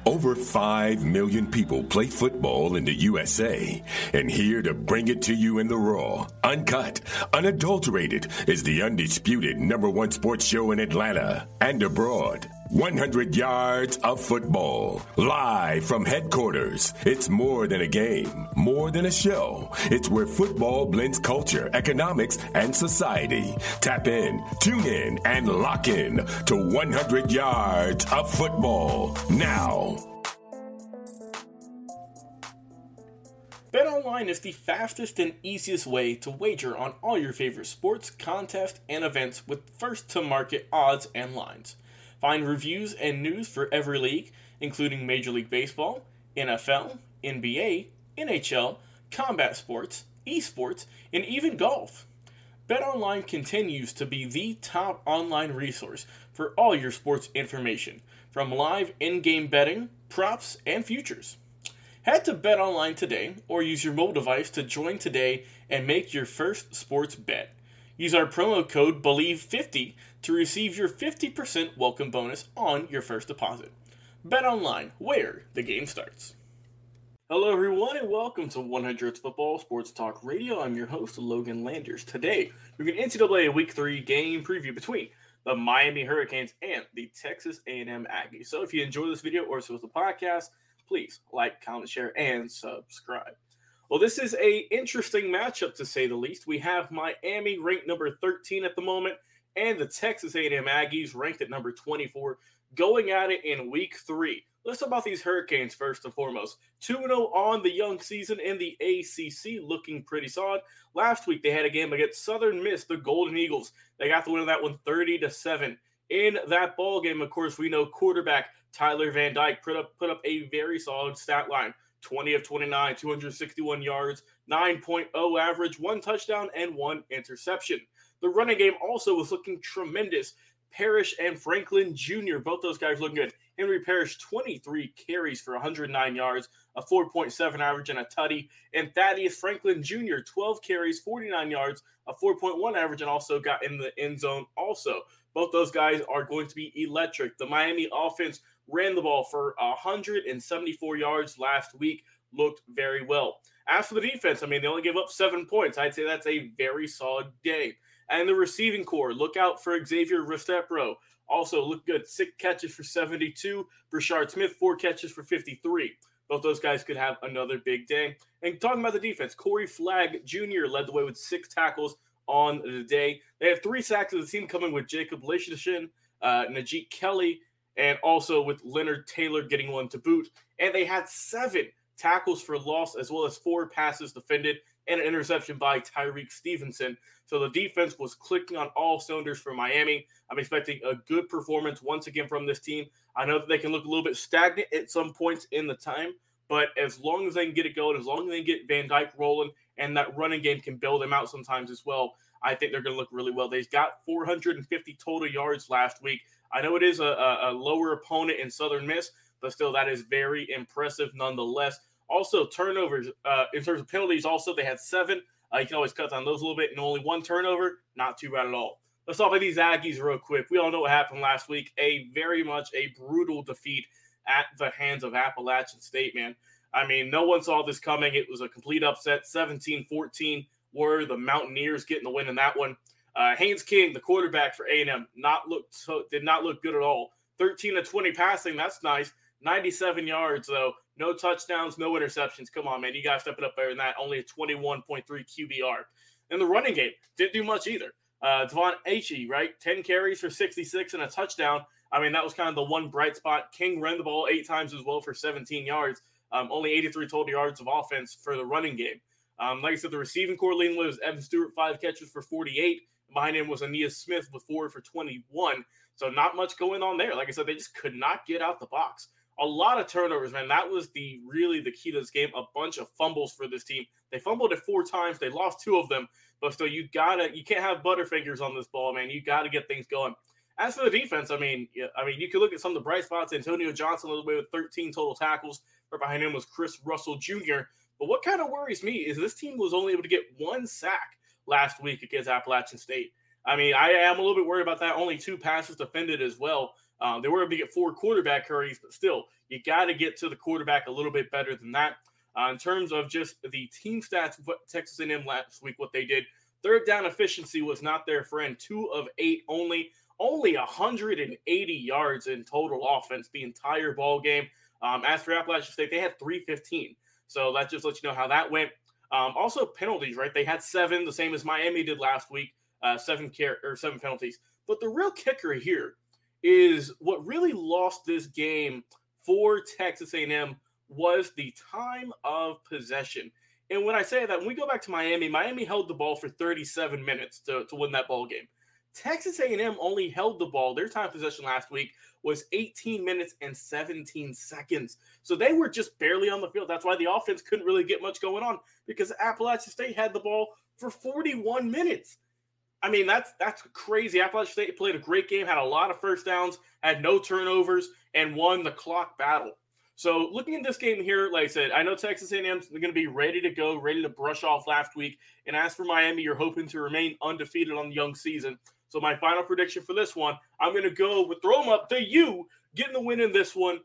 Over 5 million people play football in the USA, and here to bring it to you in the raw, uncut, unadulterated is the undisputed #1 sports show in Atlanta and abroad. 100 yards of football, live from headquarters. It's more than a game, more than a show. It's where football blends culture, economics, and society. Tap in, tune in, and lock in to 100 yards of football now. BetOnline is the fastest and easiest way to wager on all your favorite sports, contests, and events with first-to-market odds and lines. Find reviews and news for every league, including Major League Baseball, NFL, NBA, NHL, combat sports, esports, and even golf. BetOnline continues to be the top online resource for all your sports information, from live in-game betting, props, and futures. Head to BetOnline today or use your mobile device to join today and make your first sports bet. Use our promo code BELIEVE50 to receive your 50% welcome bonus on your first deposit. BetOnline, where the game starts. Hello everyone and welcome to 100 Football Sports Talk Radio. I'm your host, Logan Landers. Today, we're going to NCAA Week 3 game preview between the Miami Hurricanes and the Texas A&M Aggies. So if you enjoy this video or so with the podcast, please like, comment, share, and subscribe. Well, this is an interesting matchup, to say the least. We have Miami ranked number 13 at the moment, and the Texas A&M Aggies ranked at number 24, going at it in Week 3. Let's talk about these Hurricanes first and foremost. 2-0 on the young season in the ACC, looking pretty solid. Last week, they had a game against Southern Miss, the Golden Eagles. They got the win of that one 30-7. In that ball game, of course, we know quarterback Tyler Van Dyke put up a very solid stat line. 20 of 29, 261 yards, 9.0 average, 1 touchdown, and 1 interception. The running game also was looking tremendous. Parrish and Franklin Jr., both those guys looking good. Henry Parrish, 23 carries for 109 yards, a 4.7 average, and a tutty. And Thaddeus Franklin Jr., 12 carries, 49 yards, a 4.1 average, and also got in the end zone also. Both those guys are going to be electric. The Miami offense ran the ball for 174 yards last week, looked very well. As for the defense, they only gave up 7 points. I'd say that's a very solid game. And the receiving core, look out for Xavier Restrepo. Also looked good. 6 catches for 72. Brashard Smith, 4 catches for 53. Both those guys could have another big day. And talking about the defense, Corey Flagg Jr. led the way with 6 tackles on the day. They have 3 sacks of the team coming with Jacob Leishman, Najee Kelly, and also with Leonard Taylor getting 1 to boot. And they had 7 tackles for loss, as well as 4 passes defended, and an interception by Tyreek Stevenson. So the defense was clicking on all cylinders for Miami. I'm expecting a good performance once again from this team. I know that they can look a little bit stagnant at some points in the time, but as long as they can get it going, as long as they get Van Dyke rolling, and that running game can bail them out sometimes as well, I think they're going to look really well. They got 450 total yards last week. I know it is a lower opponent in Southern Miss, but still that is very impressive nonetheless. Also, turnovers, in terms of penalties, also they had 7. You can always cut down those a little bit, and only 1 turnover, not too bad at all. Let's talk about these Aggies real quick. We all know what happened last week. Very much a brutal defeat at the hands of Appalachian State, man. No one saw this coming. It was a complete upset. 17-14 were the Mountaineers getting the win in that one. Haynes King, the quarterback for A&M, did not look good at all. 13 of 20 passing, that's nice. 97 yards, though. No touchdowns, no interceptions. Come on, man. You got to step it up better than that. Only a 21.3 QBR. And the running game didn't do much either. Devon Achey, right? 10 carries for 66 and a touchdown. That was kind of the one bright spot. King ran the ball 8 times as well for 17 yards. Only 83 total yards of offense for the running game. Like I said, the receiving core leading was Evan Stewart, 5 catches for 48. Behind him was Aeneas Smith with 4 for 21. So not much going on there. Like I said, they just could not get out the box. A lot of turnovers, man. That was really the key to this game. A bunch of fumbles for this team. They fumbled it 4 times. They lost 2 of them. But still, you can't have butterfingers on this ball, man. You got to get things going. As for the defense, you could look at some of the bright spots. Antonio Johnson led the way with 13 total tackles. Right behind him was Chris Russell Jr. But what kind of worries me is this team was only able to get 1 sack last week against Appalachian State. I am a little bit worried about that. Only 2 passes defended as well. They were able to get 4 quarterback hurries, but still, you got to get to the quarterback a little bit better than that. In terms of just the team stats, what Texas A&M last week, what they did, third down efficiency was not their friend. 2 of 8 only 180 yards in total offense the entire ball game. As for Appalachian State, they had 315. So that just lets you know how that went. Also penalties, right? They had 7, the same as Miami did last week. 7 penalties. But the real kicker here is what really lost this game for Texas A&M was the time of possession. And when I say that, when we go back to Miami held the ball for 37 minutes to win that ball game. Texas A&M only held the ball. Their time of possession last week was 18 minutes and 17 seconds. So they were just barely on the field. That's why the offense couldn't really get much going on, because Appalachian State had the ball for 41 minutes. I mean, that's crazy. Appalachian State played a great game, had a lot of first downs, had no turnovers, and won the clock battle. So looking at this game here, like I said, I know Texas A&M is going to be ready to go, ready to brush off last week. And as for Miami, you're hoping to remain undefeated on the young season. So my final prediction for this one, I'm going to go with throw them up to you, getting the win in this one,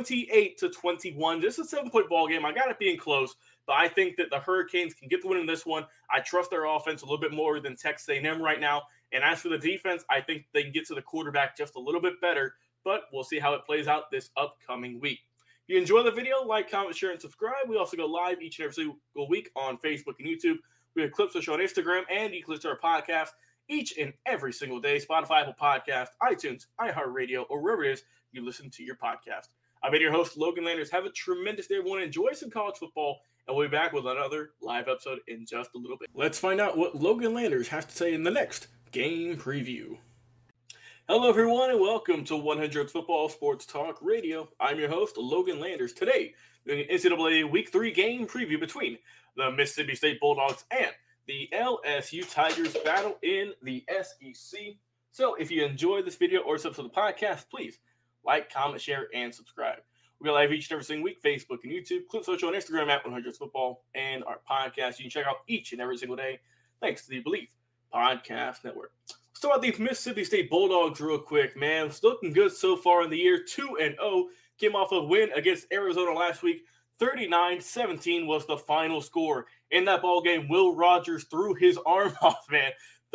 28-21. This is a 7-point ball game. I got it being close, but I think that the Hurricanes can get the win in this one. I trust their offense a little bit more than Texas A&M right now. And as for the defense, I think they can get to the quarterback just a little bit better, but we'll see how it plays out this upcoming week. If you enjoy the video, like, comment, share, and subscribe. We also go live each and every single week on Facebook and YouTube. We have clips to show on Instagram, and you can listen to our podcast each and every single day. Spotify, Apple Podcast, iTunes, iHeartRadio, or wherever it is you listen to your podcast. I've been your host, Logan Landers. Have a tremendous day, everyone. Enjoy some college football, and we'll be back with another live episode in just a little bit. Let's find out what Logan Landers has to say in the next game preview. Hello, everyone, and welcome to 100 Football Sports Talk Radio. I'm your host, Logan Landers. Today, doing an NCAA Week 3 game preview between the Mississippi State Bulldogs and the LSU Tigers battle in the SEC. So if you enjoyed this video or subscribe to the podcast, please like, comment, share, and subscribe. We go live each and every single week, Facebook and YouTube, Clip Social on Instagram at 100 Football, and our podcast you can check out each and every single day, thanks to the Believe Podcast Network. Let's talk about these Mississippi State Bulldogs real quick, man. It's looking good so far in the year, 2-0. Came off a win against Arizona last week. 39-17 was the final score. In that ball game, Will Rogers threw his arm off, man.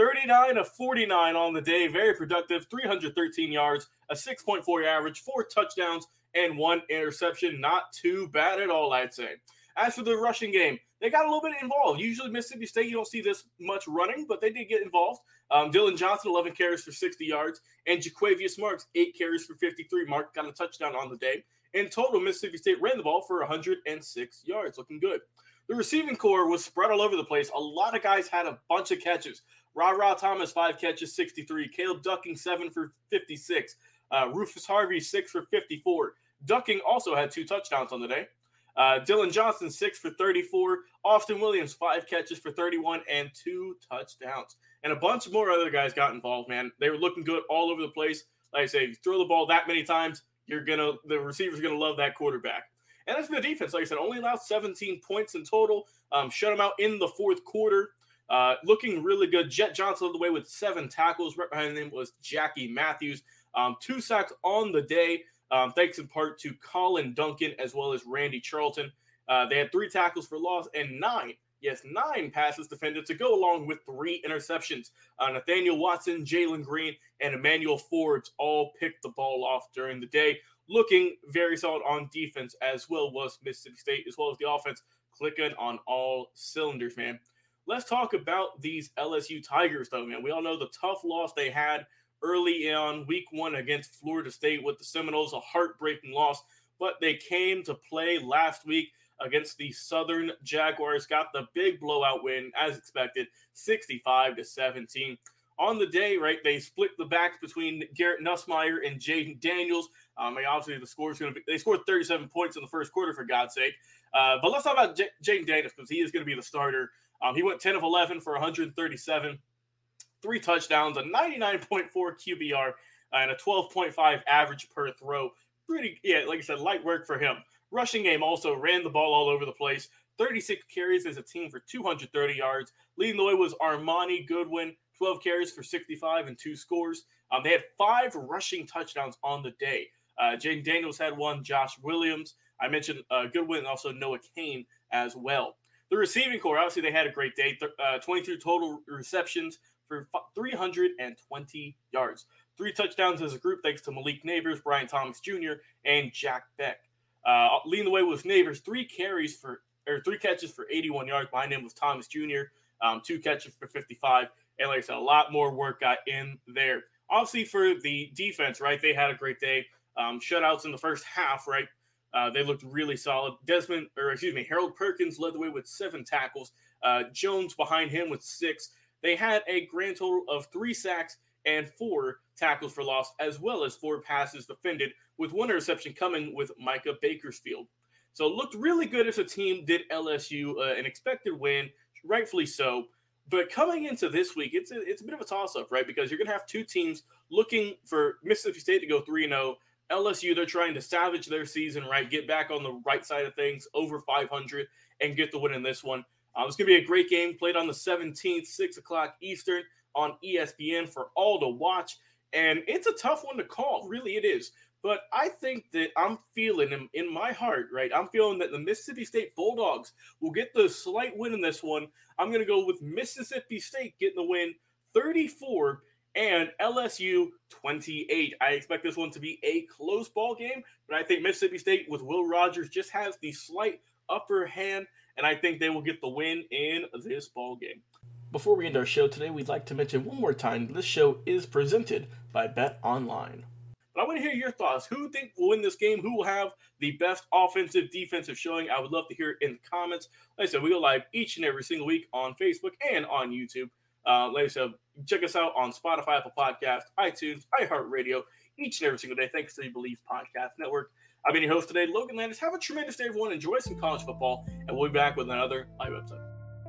39-49 on the day. Very productive. 313 yards, a 6.4 average, 4 touchdowns, and 1 interception. Not too bad at all, I'd say. As for the rushing game, they got a little bit involved. Usually Mississippi State, you don't see this much running, but they did get involved. Dylan Johnson, 11 carries for 60 yards, and Jaquavius Marks, 8 carries for 53. Mark got a touchdown on the day. In total, Mississippi State ran the ball for 106 yards. Looking good. The receiving core was spread all over the place. A lot of guys had a bunch of catches. Ra Thomas, 5 catches, 63. Caleb Ducking, 7 for 56. Rufus Harvey, 6 for 54. Ducking also had 2 touchdowns on the day. Dylan Johnson, 6 for 34. Austin Williams, 5 catches for 31 and 2 touchdowns. And a bunch more other guys got involved, man. They were looking good all over the place. Like I say, if you throw the ball that many times, the receiver's gonna love that quarterback. And as for the defense, like I said, only allowed 17 points in total. Shut them out in the fourth quarter. Looking really good. Jet Johnson led the way with 7 tackles. Right behind him was Jackie Matthews. 2 sacks on the day, thanks in part to Colin Duncan as well as Randy Charlton. They had 3 tackles for loss and 9 passes defended to go along with 3 interceptions. Nathaniel Watson, Jalen Green, and Emmanuel Forbes all picked the ball off during the day. Looking very solid on defense, as well was Mississippi State, as well as the offense clicking on all cylinders, man. Let's talk about these LSU Tigers, though, man. We all know the tough loss they had early on week 1 against Florida State with the Seminoles, a heartbreaking loss, but they came to play last week against the Southern Jaguars, got the big blowout win, as expected, 65-17. On the day, right, they split the backs between Garrett Nussmeier and Jaden Daniels. Obviously, the score is going to be – they scored 37 points in the first quarter, for God's sake. But let's talk about Jaden Daniels, because he is going to be the starter. He went 10 of 11 for 137, 3 touchdowns, a 99.4 QBR, and a 12.5 average per throw. Pretty, like I said, light work for him. Rushing game also ran the ball all over the place. 36 carries as a team for 230 yards. Leading the way was Armani Goodwin, 12 carries for 65 and 2 scores. They had 5 rushing touchdowns on the day. Jaden Daniels had one, Josh Williams. I mentioned Goodwin and also Noah Kane as well. The receiving core, obviously, they had a great day. 22 total receptions for 320 yards. 3 touchdowns as a group thanks to Malik Neighbors, Brian Thomas Jr., and Jack Beck. Leading the way was Neighbors, 3 catches for 81 yards. Behind him was Thomas Jr., 2 catches for 55. And like I said, a lot more work got in there. Obviously, for the defense, right, they had a great day. Shutouts in the first half, right? They looked really solid. Harold Perkins led the way with 7 tackles. Jones behind him with 6. They had a grand total of 3 sacks and 4 tackles for loss, as well as 4 passes defended, with 1 interception coming with Micah Bakersfield. So it looked really good as a team. Did LSU an expected win, rightfully so. But coming into this week, it's a bit of a toss-up, right? Because you're going to have 2 teams looking for Mississippi State to go 3-0. LSU, they're trying to salvage their season, right? Get back on the right side of things, over 500, and get the win in this one. It's going to be a great game, played on the 17th, 6 o'clock Eastern on ESPN for all to watch. And it's a tough one to call, really it is. But I think that I'm feeling in my heart, right? I'm feeling that the Mississippi State Bulldogs will get the slight win in this one. I'm going to go with Mississippi State getting the win 34 and LSU 28. I expect this one to be a close ball game, but I think Mississippi State with Will Rogers just has the slight upper hand, and I think they will get the win in this ball game. Before we end our show today, we'd like to mention one more time this show is presented by Bet Online. But I want to hear your thoughts. Who do you think will win this game? Who will have the best offensive, defensive showing? I would love to hear it in the comments. Like I said, we go live each and every single week on Facebook and on YouTube. Like I said, check us out on Spotify, Apple Podcasts, iTunes, iHeartRadio, each and every single day. Thanks to the Believe Podcast Network. I've been your host today, Logan Landis. Have a tremendous day, everyone. Enjoy some college football, and we'll be back with another live episode.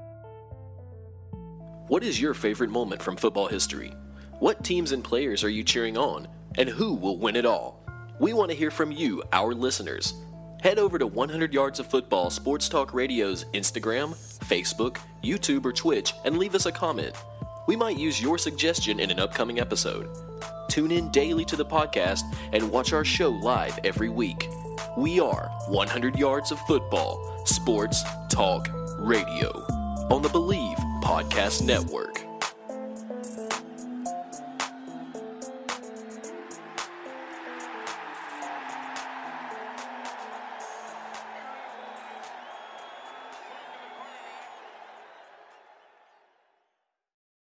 What is your favorite moment from football history? What teams and players are you cheering on? And who will win it all? We want to hear from you, our listeners. Head over to 100 Yards of Football Sports Talk Radio's Instagram, Facebook, YouTube, or Twitch and leave us a comment. We might use your suggestion in an upcoming episode. Tune in daily to the podcast and watch our show live every week. We are 100 Yards of Football Sports Talk Radio on the Believe Podcast Network.